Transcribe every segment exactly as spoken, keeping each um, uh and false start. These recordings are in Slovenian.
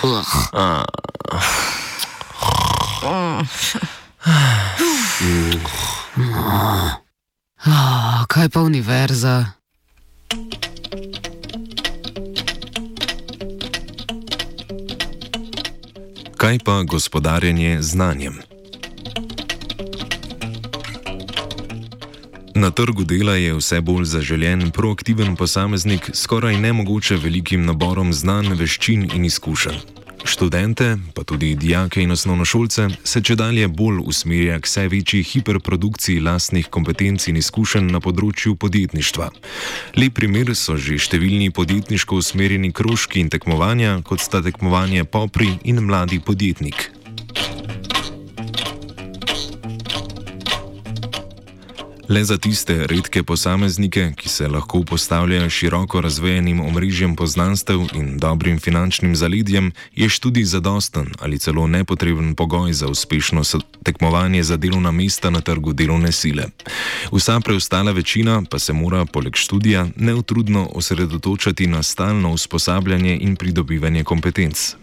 Kaj pa univerza? Kaj pa gospodarjenje znanjem? Na trgu dela je vse bolj zaželen proaktiven posameznik s skoraj nemogoče velikim naborom znanj, veščin in izkušenj. Študente, pa tudi dijake in osnovnošolce, se čedalje bolj usmerja k vse večji hiperprodukciji lastnih kompetenc in izkušenj na področju podjetništva. Lep primer so že številni podjetniško usmerjeni krožki in tekmovanja, kot sta tekmovanje Popri in Mladi podjetnik. Le za tiste redke posameznike, ki se lahko postavljajo široko razvejenim omrežjem poznanstev in dobrim finančnim zaledjem, je študij zadosten ali celo nepotreben pogoj za uspešno tekmovanje za delovna mesta na trgu delovne sile. Vsa preostala večina pa se mora poleg študija neutrudno osredotočati na stalno usposabljanje in pridobivanje kompetenc.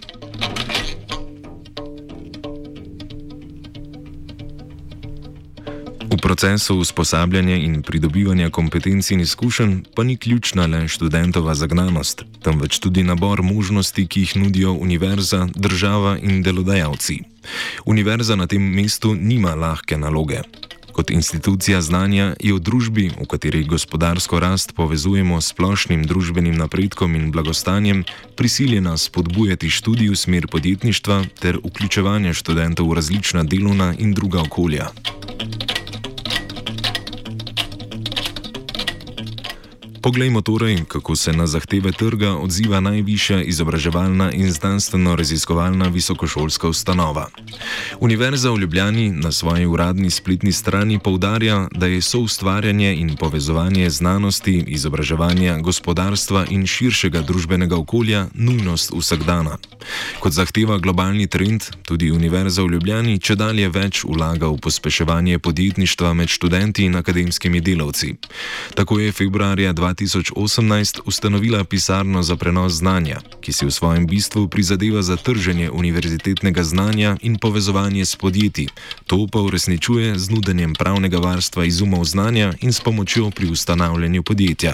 V procesu usposabljanja in pridobivanja kompetenc in izkušenj pa ni ključna le študentova zagnanost, temveč tudi nabor možnosti, ki jih nudijo univerza, država in delodajalci. Univerza na tem mestu nima lahke naloge. Kot institucija znanja je v družbi, v kateri gospodarsko rast povezujemo s splošnim družbenim napredkom in blagostanjem, prisiljena spodbujati študij v smer podjetništva ter vključevanje študentov v različna delovna in druga okolja. Poglejmo torej, kako se na zahteve trga odziva najvišja izobraževalna in znanstveno-raziskovalna visokošolska ustanova. Univerza v Ljubljani na svoji uradni spletni strani poudarja, da je soustvarjanje in povezovanje znanosti, izobraževanja, gospodarstva in širšega družbenega okolja nujnost vsakdana. Kot zahteva globalni trend, tudi Univerza v Ljubljani čedalje več vlaga v pospeševanje podjetništva med študenti in akademskimi delavci. Tako je februarja dva tisoč osemnajst ustanovila pisarno za prenos znanja, ki si v svojem bistvu prizadeva za trženje univerzitetnega znanja in povezovanje s podjetji. To pa uresničuje z nudenjem pravnega varstva izumov znanja in s pomočjo pri ustanavljanju podjetja.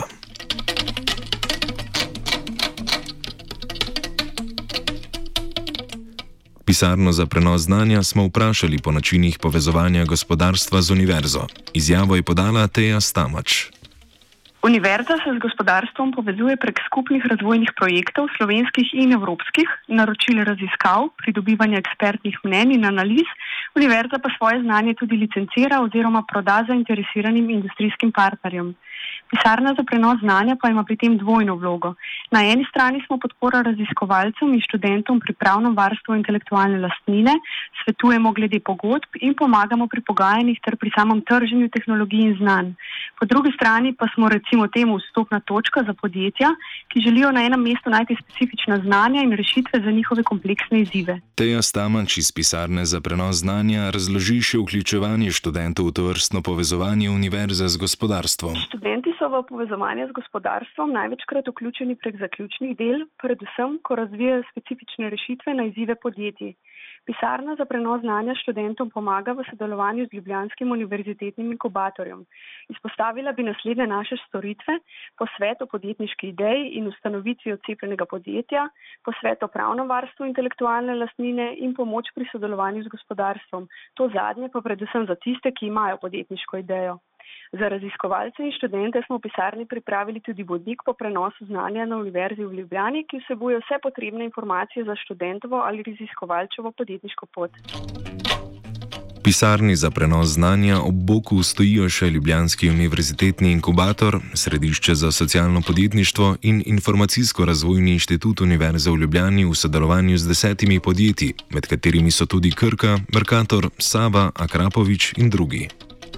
Pisarno za prenos znanja smo vprašali po načinih povezovanja gospodarstva z univerzo. Izjavo je podala Teja Stamač. Univerza se z gospodarstvom povezuje prek skupnih razvojnih projektov, slovenskih in evropskih, naročil raziskav, pridobivanja ekspertnih mnenj in analiz. Univerza pa svoje znanje tudi licencira oziroma proda zainteresiranim industrijskim partnerjem. Pisarna za prenos znanja pa ima pri tem dvojno vlogo. Na eni strani smo podpora raziskovalcem in študentom pri pravnem varstvu intelektualne lastnine, svetujemo glede pogodb in pomagamo pri pogajanjih ter pri samem trženju tehnologij in znanj. Po drugi strani pa smo recimo temu vstopna točka za podjetja, ki želijo na enem mestu najti specifična znanja in rešitve za njihove kompleksne izzive. Teja Stamač iz Pisarne za prenos znanja razloži še vključevanje študentov v tovrstno povezovanje univerze z gospodarstvom. Študenti so v povezovanje z gospodarstvom največkrat vključeni prek zaključnih del, predvsem, ko razvijajo specifične rešitve na izzive podjetij. Pisarna za prenos znanja študentom pomaga v sodelovanju z Ljubljanskim univerzitetnim inkubatorjem. Izpostavila bi naslednje naše storitve: posvet o podjetniški ideji in ustanovitvi odcepljenega podjetja, posvet o pravnem varstvu intelektualne lastnine in pomoč pri sodelovanju z gospodarstvom. To zadnje pa predvsem za tiste, ki imajo podjetniško idejo. Za raziskovalce in študente smo v pisarni pripravili tudi vodnik po prenosu znanja na Univerzi v Ljubljani, ki vsebuje vse potrebne informacije za študentovo ali raziskovalčevo podjetniško pot. Pisarni za prenos znanja ob boku stojijo še Ljubljanski univerzitetni inkubator, Središče za socialno podjetništvo in Informacijsko-razvojni inštitut Univerze v Ljubljani v sodelovanju z desetimi podjetji, med katerimi so tudi Krka, Mercator, Sava, Akrapovič in drugi.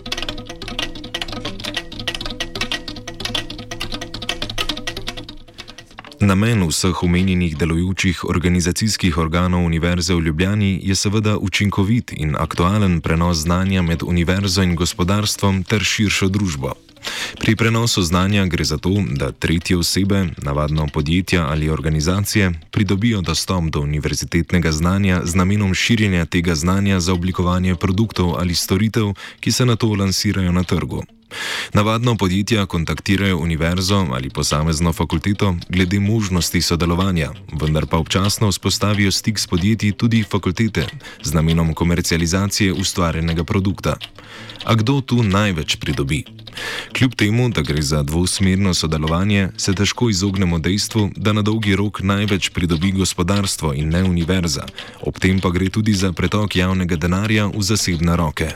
Namen vseh omenjenih delujočih organizacijskih organov Univerze v Ljubljani je seveda učinkovit in aktualen prenos znanja med univerzo in gospodarstvom ter širšo družbo. Pri prenosu znanja gre za to, da tretje osebe, navadno podjetja ali organizacije, pridobijo dostop do univerzitetnega znanja z namenom širjenja tega znanja za oblikovanje produktov ali storitev, ki se nato lansirajo na trgu. Navadno podjetja kontaktirajo univerzo ali posamezno fakulteto glede možnosti sodelovanja, vendar pa občasno vzpostavijo stik s podjetji tudi fakultete z namenom komercializacije ustvarjenega produkta. A kdo tu največ pridobi? Kljub temu, da gre za dvosmerno sodelovanje, se težko izognemo dejstvu, da na dolgi rok največ pridobi gospodarstvo in ne univerza, ob tem pa gre tudi za pretok javnega denarja v zasebne roke.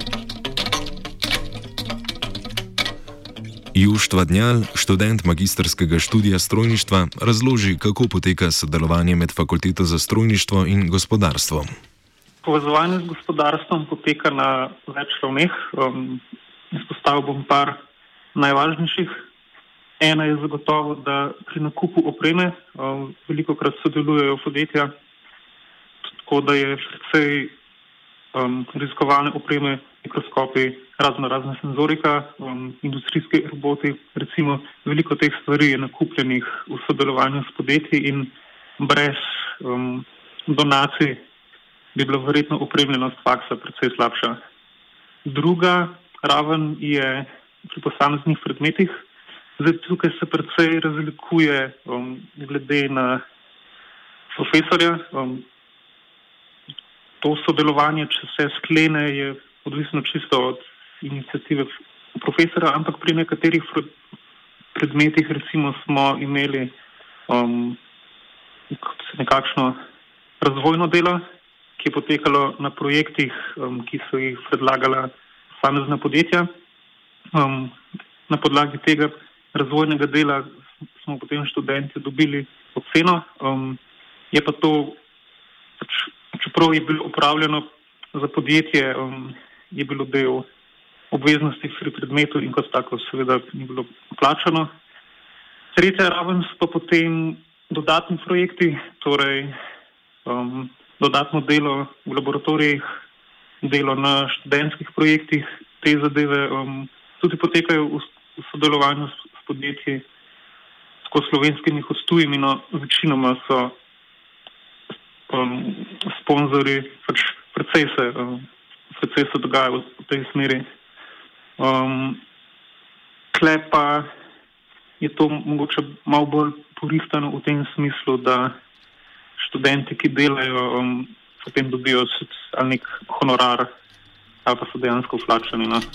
Joštva Dnjal, študent magistrskega študija strojništva, razloži, kako poteka sodelovanje med Fakulteto za strojništvo in gospodarstvo. Povezovanje z gospodarstvom poteka na več ravneh. Um, izpostavil bom par najvažnejših. Ena je zagotovo, da pri nakupu opreme um, velikokrat sodelujejo podjetja, tako da je precej um, raziskovalne opreme, mikroskopi, razno razne senzorika, um, industrijske roboti. Recimo, veliko teh stvari je nakupljenih v sodelovanju s podjetji in brez um, donacij bi bila verjetno opremljenost faksa precej slabša. Druga raven je pri posameznih predmetih. Zdaj, tukaj se precej razlikuje um, glede na profesorja. Um, to sodelovanje, če se sklene, je odvisno čisto od iniciative profesora, ampak pri nekaterih predmetih recimo smo imeli um, nekakšno razvojno delo, ki je potekalo na projektih, um, ki so jih predlagala posamezna podjetja. Um, na podlagi tega razvojnega dela smo potem študenti dobili oceno. Um, je pa to, čeprav je bilo upravljeno za podjetje, um, je bilo del obveznosti pri predmetu in kot tako seveda ni bilo plačano. Tretja raven so pa potem dodatni projekti, torej um, dodatno delo v laboratorijih, delo na študentskih projektih. Te zadeve um, tudi potekajo v, v sodelovanju s, s podjetji, tako slovenskimi kot tujimi, no večinoma so um, sponzorji, pač precej se, um, precej se dogaja v, v tej smeri. Um, Tle pa je to mogoče malo bolj porihtano v tem smislu, da študenti, ki delajo, um, potem dobijo ali nek honorar, ali pa so dejansko vplačani. No?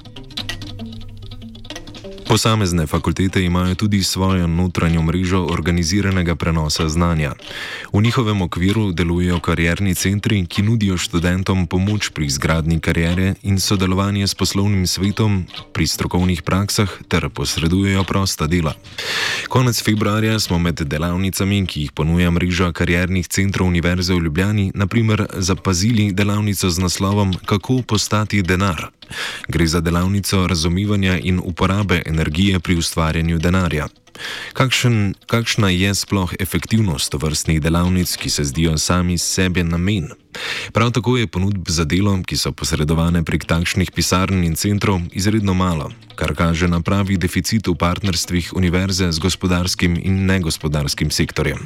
Posamezne fakultete imajo tudi svojo notranjo mrežo organiziranega prenosa znanja. V njihovem okviru delujejo karierni centri, ki nudijo študentom pomoč pri izgradnji kariere in sodelovanje s poslovnim svetom pri strokovnih praksah ter posredujejo prosta dela. Konec februarja smo med delavnicami, ki jih ponuja mreža kariernih centrov Univerze v Ljubljani, na primer zapazili delavnico z naslovom Kako postati denar. Gre za delavnico razumevanja in uporabe energije pri ustvarjanju denarja. Kakšen, kakšna je sploh efektivnost tovrstnih delavnic, ki se zdijo sami sebi namen? Prav tako je ponudb za delo, ki so posredovane prek takšnih pisarn in centrov, izredno malo, kar kaže na pravi deficit v partnerstvih univerze z gospodarskim in negospodarskim sektorjem.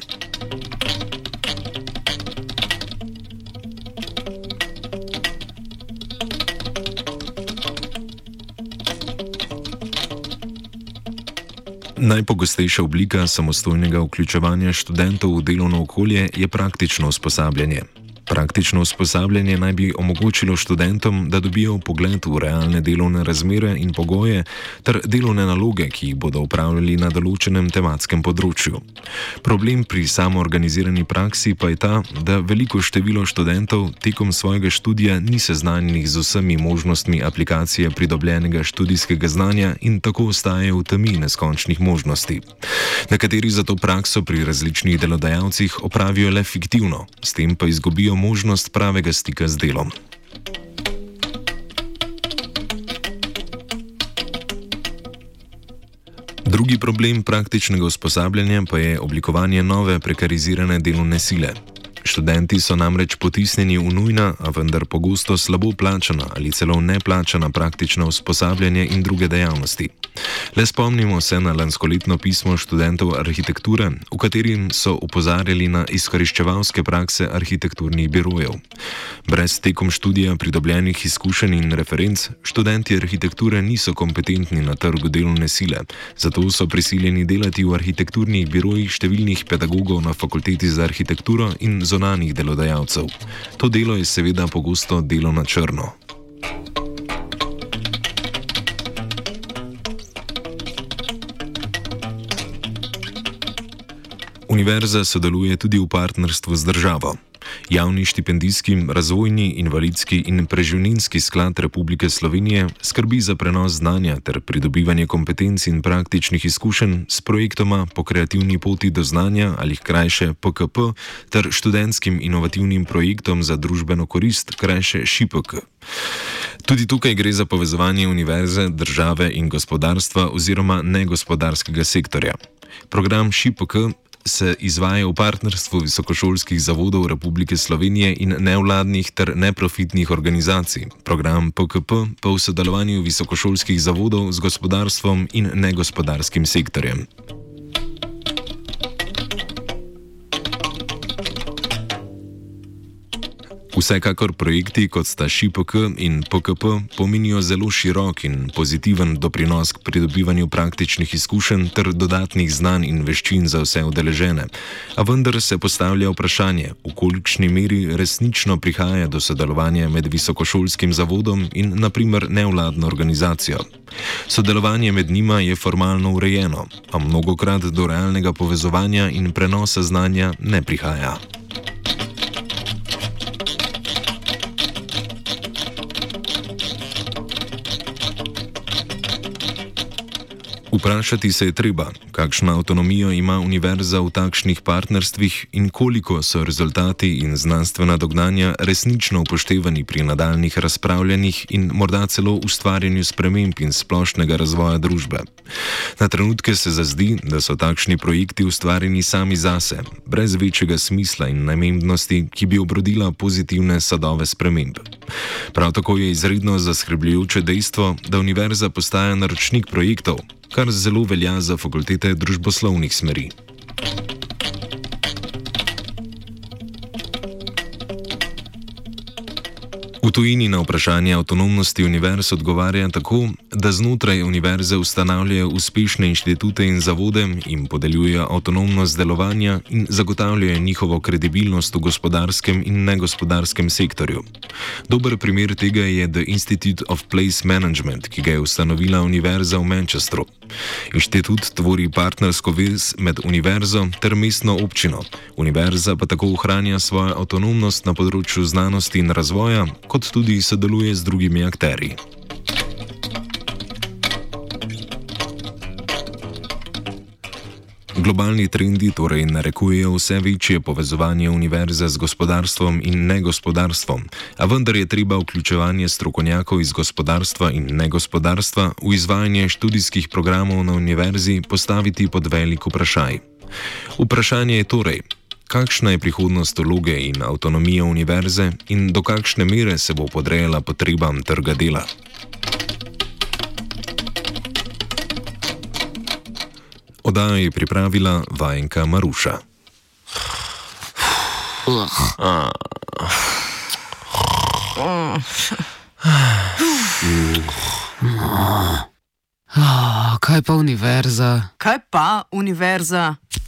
Najpogostejša oblika samostojnega vključevanja študentov v delovno okolje je praktično usposabljanje. Praktično usposabljanje naj bi omogočilo študentom, da dobijo vpogled v realne delovne razmere in pogoje ter delovne naloge, ki jih bodo opravljali na določenem tematskem področju. Problem pri samoorganizirani praksi pa je ta, da veliko število študentov tekom svojega študija ni seznanjenih z vsemi možnostmi aplikacije pridobljenega študijskega znanja in tako ostajajo v temi neskončnih možnosti. Nekateri za to prakso pri različnih delodajalcih opravijo le fiktivno, s tem pa izgubijo možnost pravega stika z delom. Drugi problem praktičnega usposabljanja pa je oblikovanje nove prekarizirane delovne sile. Študenti so namreč potisnjeni v nujna, a vendar pogosto slabo plačana ali celo neplačana praktična usposabljanje in druge dejavnosti. Le spomnimo se na lanskoletno pismo študentov arhitekture, v katerim so opozarjali na izkoriščevalske prakse arhitekturnih birojev. Brez tekom študija pridobljenih izkušenj in referenc, študenti arhitekture niso kompetentni na trgu delovne sile, zato so prisiljeni delati v arhitekturnih birojih številnih pedagogov na fakulteti za arhitekturo in zonanih delodajalcev. To delo je seveda pogosto delo na črno. Univerza sodeluje tudi v partnerstvu z državo. Javni štipendijski, razvojni, invalidski in preživninski sklad Republike Slovenije skrbi za prenos znanja ter pridobivanje kompetenc in praktičnih izkušenj s projektoma Po kreativni poti do znanja ali krajše P K P ter študentskim inovativnim projektom za družbeno korist, krajše Š I P K. Tudi tukaj gre za povezovanje univerze, države in gospodarstva oziroma negospodarskega sektorja. Program Š I P K se izvaja v partnerstvu visokošolskih zavodov Republike Slovenije in nevladnih ter neprofitnih organizacij. Program P K P pa v sodelovanju visokošolskih zavodov z gospodarstvom in negospodarskim sektorjem. Vsekakor projekti, kot sta Š I P K in P K P, pomenijo zelo širok in pozitiven doprinos k pridobivanju praktičnih izkušenj ter dodatnih znanj in veščin za vse udeležene. A vendar se postavlja vprašanje, v kolikšni meri resnično prihaja do sodelovanja med visokošolskim zavodom in na primer nevladno organizacijo. Sodelovanje med njima je formalno urejeno, a mnogokrat do realnega povezovanja in prenosa znanja ne prihaja. Vprašati se je treba, kakšno avtonomijo ima univerza v takšnih partnerstvih in koliko so rezultati in znanstvena dognanja resnično upoštevani pri nadaljnih razpravljanjih in morda celo ustvarjanju sprememb in splošnega razvoja družbe. Na trenutke se zazdi, da so takšni projekti ustvarjeni sami zase, brez večjega smisla in namembnosti, ki bi obrodila pozitivne sadove sprememb. Prav tako je izredno zaskrbljujoče dejstvo, da univerza postaja naročnik projektov, kar zelo velja za fakultete družboslovnih smeri. V tujini na vprašanje avtonomnosti univerz odgovarja tako, da znotraj univerze ustanavljajo uspešne inštitute in zavode in podeljujejo avtonomnost delovanja in zagotavljajo njihovo kredibilnost v gospodarskem in negospodarskem sektorju. Dober primer tega je The Institute of Place Management, ki ga je ustanovila univerza v Manchesteru. Inštitut tvori partnersko vez med univerzo ter mestno občino. Univerza pa tako ohranja svojo avtonomnost na področju znanosti in razvoja, kot tudi sodeluje z drugimi akterji. Globalni trendi torej narekujejo vse večje povezovanje univerze z gospodarstvom in negospodarstvom, a vendar je treba vključevanje strokovnjakov iz gospodarstva in negospodarstva v izvajanje študijskih programov na univerzi postaviti pod velik vprašaj. Vprašanje je torej, kakšna je prihodnost vloge in avtonomije univerze in do kakšne mere se bo podrejala potrebam trga dela. Oddajo je pripravila vajenka Maruša. Kaj pa univerza? Kaj pa univerza?